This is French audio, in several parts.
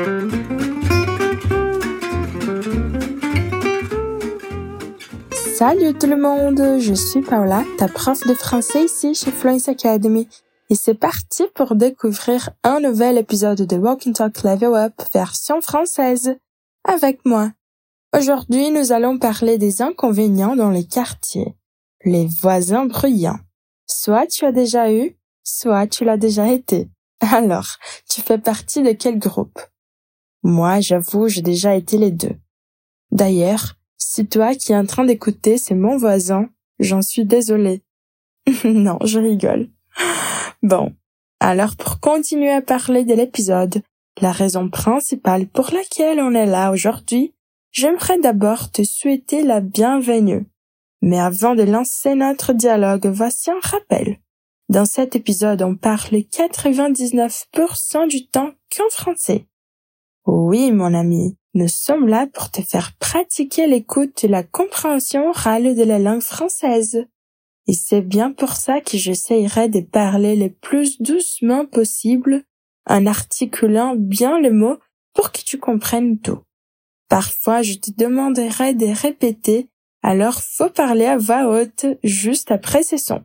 Salut tout le monde, je suis Paola, ta prof de français ici chez Fluency Academy. Et c'est parti pour découvrir un nouvel épisode de Walk and Talk Level Up version française. Avec moi. Aujourd'hui, nous allons parler des inconvénients dans les quartiers. Les voisins bruyants. Soit tu as déjà eu, soit tu l'as déjà été. Alors, tu fais partie de quel groupe? Moi, j'avoue, j'ai déjà été les deux. D'ailleurs, si toi qui es en train d'écouter, c'est mon voisin, j'en suis désolée. Non, je rigole. Bon, alors pour continuer à parler de l'épisode, la raison principale pour laquelle on est là aujourd'hui, j'aimerais d'abord te souhaiter la bienvenue. Mais avant de lancer notre dialogue, voici un rappel. Dans cet épisode, on parle 99% du temps qu'en français. Oui, mon ami, nous sommes là pour te faire pratiquer l'écoute et la compréhension orale de la langue française. Et c'est bien pour ça que j'essayerai de parler le plus doucement possible, en articulant bien les mots pour que tu comprennes tout. Parfois, je te demanderai de répéter, alors faut parler à voix haute juste après ces sons.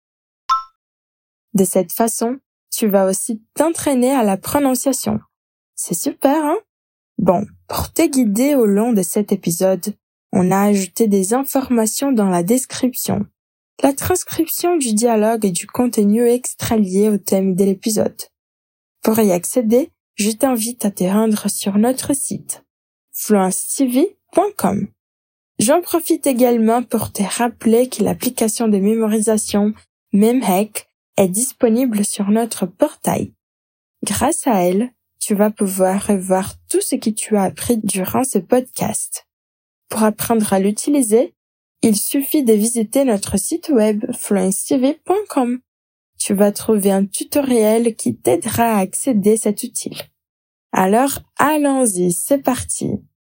De cette façon, tu vas aussi t'entraîner à la prononciation. C'est super, hein? Bon, pour te guider au long de cet épisode, on a ajouté des informations dans la description, la transcription du dialogue et du contenu extra lié au thème de l'épisode. Pour y accéder, je t'invite à te rendre sur notre site, fluencytv.com. J'en profite également pour te rappeler que l'application de mémorisation MemHack est disponible sur notre portail. Grâce à elle, tu vas pouvoir revoir tout ce que tu as appris durant ce podcast. Pour apprendre à l'utiliser, il suffit de visiter notre site web fluencytv.com. Tu vas trouver un tutoriel qui t'aidera à accéder à cet outil. Alors, allons-y, c'est parti.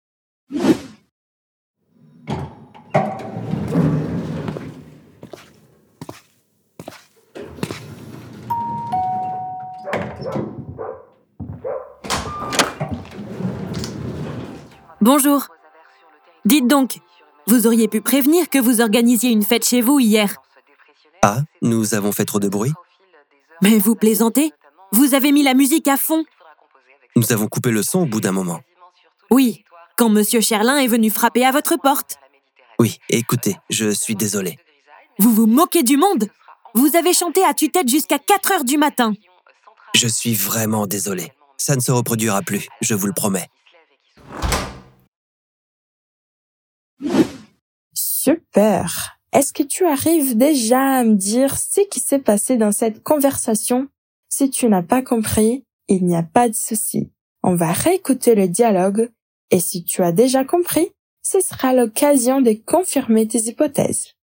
Bonjour. Dites donc, vous auriez pu prévenir que vous organisiez une fête chez vous hier. Ah, nous avons fait trop de bruit? Mais vous plaisantez? Vous avez mis la musique à fond. Nous avons coupé le son au bout d'un moment. Oui, quand Monsieur Cherlin est venu frapper à votre porte. Oui, écoutez, je suis désolé. Vous vous moquez du monde? Vous avez chanté à tue-tête jusqu'à 4 heures du matin. Je suis vraiment désolé. Ça ne se reproduira plus, je vous le promets. Super! Est-ce que tu arrives déjà à me dire ce qui s'est passé dans cette conversation? Si tu n'as pas compris, il n'y a pas de souci. On va réécouter le dialogue et si tu as déjà compris, ce sera l'occasion de confirmer tes hypothèses.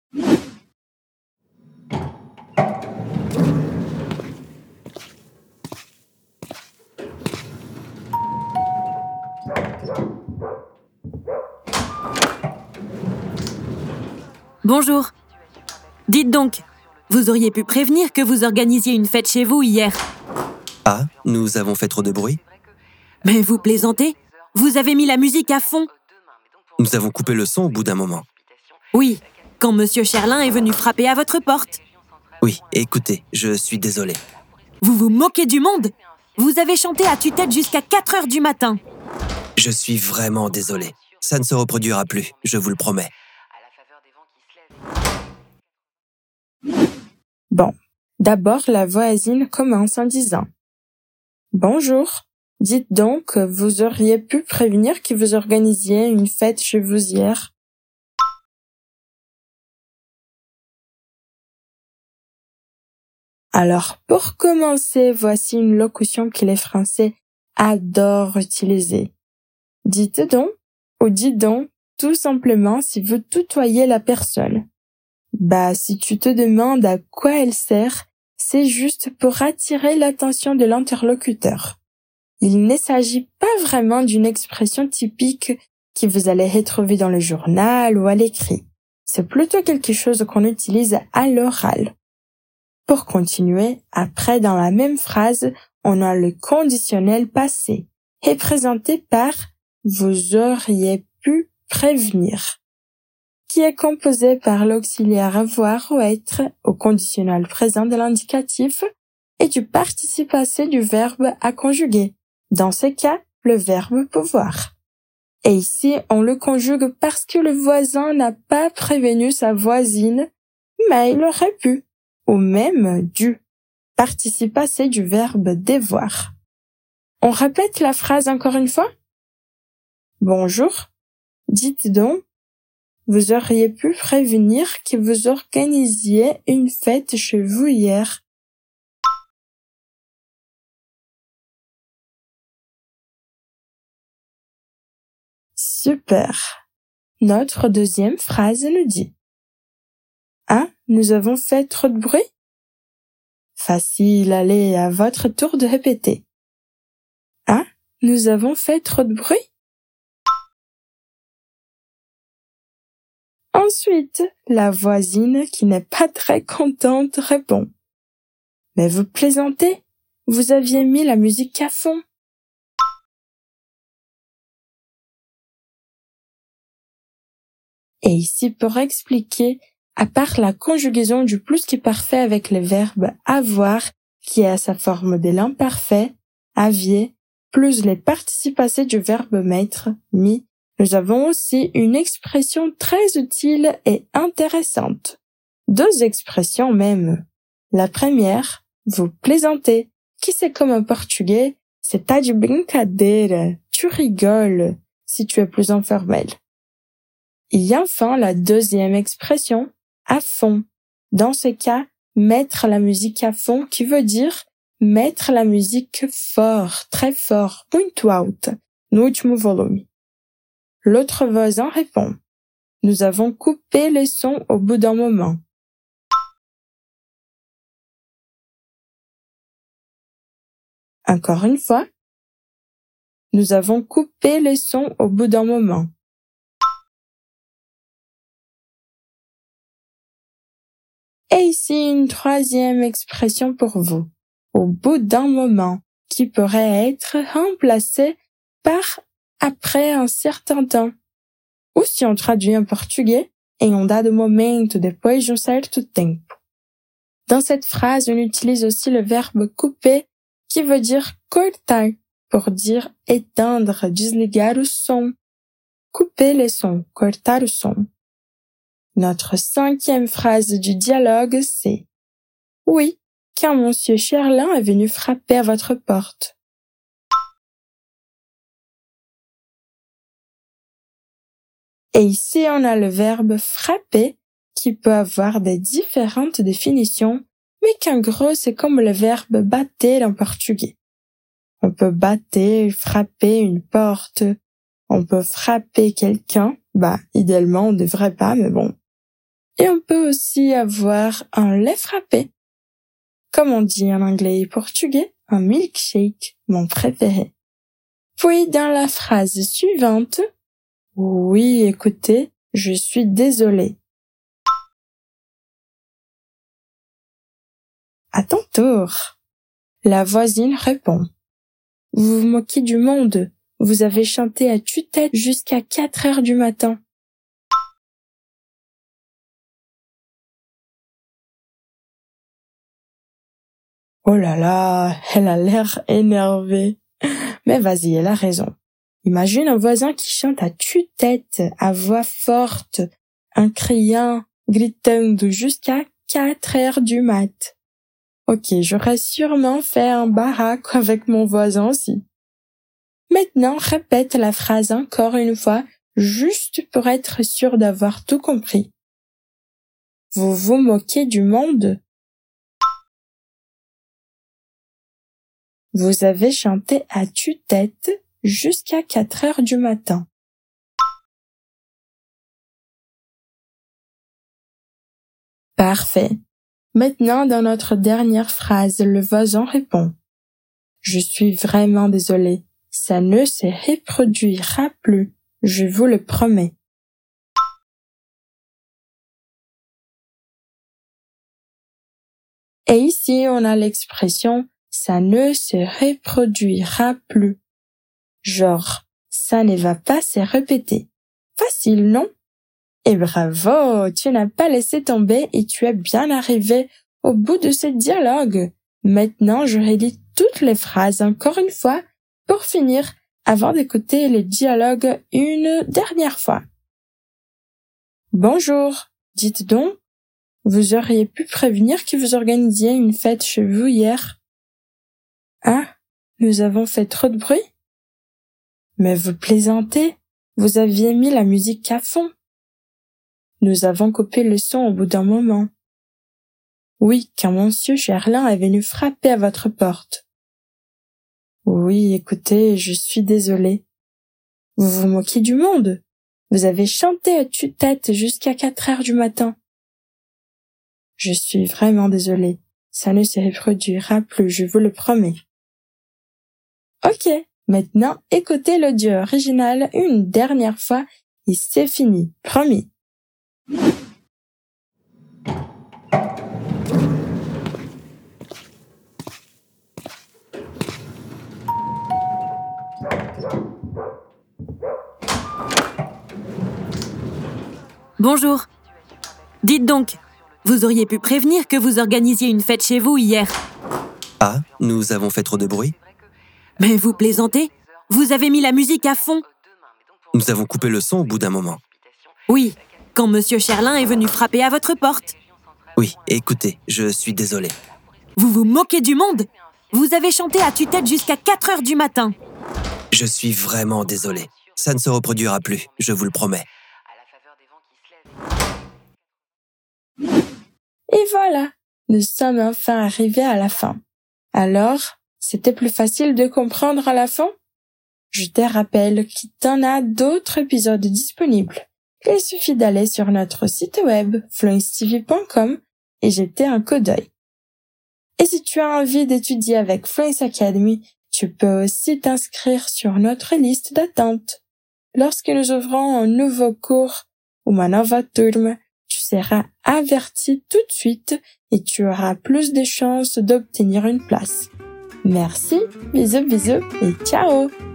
Bonjour. Dites donc, vous auriez pu prévenir que vous organisiez une fête chez vous hier. Ah, nous avons fait trop de bruit? Mais vous plaisantez? Vous avez mis la musique à fond. Nous avons coupé le son au bout d'un moment. Oui, quand Monsieur Cherlin est venu frapper à votre porte. Oui, écoutez, je suis désolé. Vous vous moquez du monde? Vous avez chanté à tue-tête jusqu'à 4 heures du matin. Je suis vraiment désolé. Ça ne se reproduira plus, je vous le promets. Bon, d'abord la voisine commence en disant « Bonjour, dites donc, vous auriez pu prévenir que vous organisiez une fête chez vous hier. » Alors, pour commencer, voici une locution que les Français adorent utiliser. Dites donc, ou dites donc, tout simplement si vous tutoyez la personne. Bah, si tu te demandes à quoi elle sert, c'est juste pour attirer l'attention de l'interlocuteur. Il ne s'agit pas vraiment d'une expression typique que vous allez retrouver dans le journal ou à l'écrit. C'est plutôt quelque chose qu'on utilise à l'oral. Pour continuer, après dans la même phrase, on a le conditionnel passé. est présenté par vous auriez pu prévenir, qui est composé par l'auxiliaire avoir ou être au conditionnel présent de l'indicatif et du participe passé du verbe à conjuguer. Dans ce cas, le verbe pouvoir. Et ici, on le conjugue parce que le voisin n'a pas prévenu sa voisine, mais il aurait pu, ou même dû. Participe passé du verbe devoir. On répète la phrase encore une fois? Bonjour, dites donc, vous auriez pu prévenir que vous organisiez une fête chez vous hier. Super. Notre deuxième phrase nous dit: Ah, nous avons fait trop de bruit? Facile, allez, à votre tour de répéter. Ah, nous avons fait trop de bruit? Ensuite, la voisine, qui n'est pas très contente, répond: Mais vous plaisantez? Vous aviez mis la musique à fond. Et ici, pour expliquer, à part la conjugaison du plus qui parfait avec le verbe avoir, qui est à sa forme de l'imparfait, aviez, plus les participes passés du verbe m'être, mis, nous avons aussi une expression très utile et intéressante. Deux expressions même. La première, vous plaisantez, qui c'est comme en portugais, c'est tá de brincadeira, tu rigoles, si tu es plus informel. Il y a enfin la deuxième expression, à fond. Dans ce cas, mettre la musique à fond, qui veut dire mettre la musique fort, très fort, muito alta, no último volume. L'autre voisin répond: Nous avons coupé les sons au bout d'un moment. Encore une fois, nous avons coupé les sons au bout d'un moment. Et ici, une troisième expression pour vous, au bout d'un moment, qui pourrait être remplacée par après un certain temps. Ou si on traduit en portugais, em dado momento, depois de certo tempo. Dans cette phrase, on utilise aussi le verbe couper, qui veut dire cortar, pour dire éteindre, desligar o som. Couper les sons, cortar o som. Notre cinquième phrase du dialogue, c'est: Oui, quand monsieur Cherlin est venu frapper à votre porte. Et ici, on a le verbe frapper, qui peut avoir des différentes définitions, mais qu'en gros, c'est comme le verbe bater en portugais. On peut battre, frapper une porte. On peut frapper quelqu'un. Idéalement, on ne devrait pas, mais bon. Et on peut aussi avoir un lait frappé. Comme on dit en anglais et portugais, un milkshake, mon préféré. Puis, dans la phrase suivante, oui, écoutez, je suis désolée. À ton tour. La voisine répond: Vous vous moquez du monde. Vous avez chanté à tue-tête jusqu'à 4 heures du matin. Oh là là, elle a l'air énervée. Mais vas-y, elle a raison. Imagine un voisin qui chante à tue-tête, à voix forte, en criant, gritando jusqu'à 4 heures du mat. Ok, j'aurais sûrement fait un baraque avec mon voisin aussi. Maintenant, répète la phrase encore une fois, juste pour être sûr d'avoir tout compris. Vous vous moquez du monde? Vous avez chanté à tue-tête jusqu'à 4 heures du matin. Parfait. Maintenant, dans notre dernière phrase, le voisin répond: Je suis vraiment désolé. Ça ne se reproduira plus. Je vous le promets. Et ici, on a l'expression ça ne se reproduira plus. Genre, ça ne va pas se répéter. Facile, non? Et bravo, tu n'as pas laissé tomber et tu es bien arrivé au bout de ce dialogue. Maintenant, je relis toutes les phrases encore une fois pour finir avant d'écouter le dialogue une dernière fois. Bonjour, dites donc, vous auriez pu prévenir que vous organisiez une fête chez vous hier. Ah, nous avons fait trop de bruit? Mais vous plaisantez, vous aviez mis la musique à fond. Nous avons coupé le son au bout d'un moment. Oui, quand monsieur Gerlin est venu frapper à votre porte. Oui, écoutez, je suis désolée. Vous vous moquez du monde. Vous avez chanté à tue-tête jusqu'à 4 heures du matin. Je suis vraiment désolée. Ça ne se reproduira plus, je vous le promets. Ok, maintenant écoutez l'audio original une dernière fois et c'est fini, promis. Bonjour. Dites donc, vous auriez pu prévenir que vous organisiez une fête chez vous hier. Ah, nous avons fait trop de bruit? Mais vous plaisantez? Vous avez mis la musique à fond. Nous avons coupé le son au bout d'un moment. Oui, quand monsieur Gerlin est venu frapper à votre porte. Oui, écoutez, je suis désolé. Vous vous moquez du monde? Vous avez chanté à tue-tête jusqu'à 4 heures du matin. Je suis vraiment désolé. Ça ne se reproduira plus, je vous le promets. Et voilà, nous sommes enfin arrivés à la fin. Alors, c'était plus facile de comprendre à la fin? Je te rappelle qu'il y en a d'autres épisodes disponibles. Il suffit d'aller sur notre site web fluencetv.com et jeter un coup d'œil. Et si tu as envie d'étudier avec Fluence Academy, tu peux aussi t'inscrire sur notre liste d'attente. Lorsque nous ouvrons un nouveau cours ou un nouveau turm, tu seras averti tout de suite et tu auras plus de chances d'obtenir une place. Merci, bisous bisous et ciao!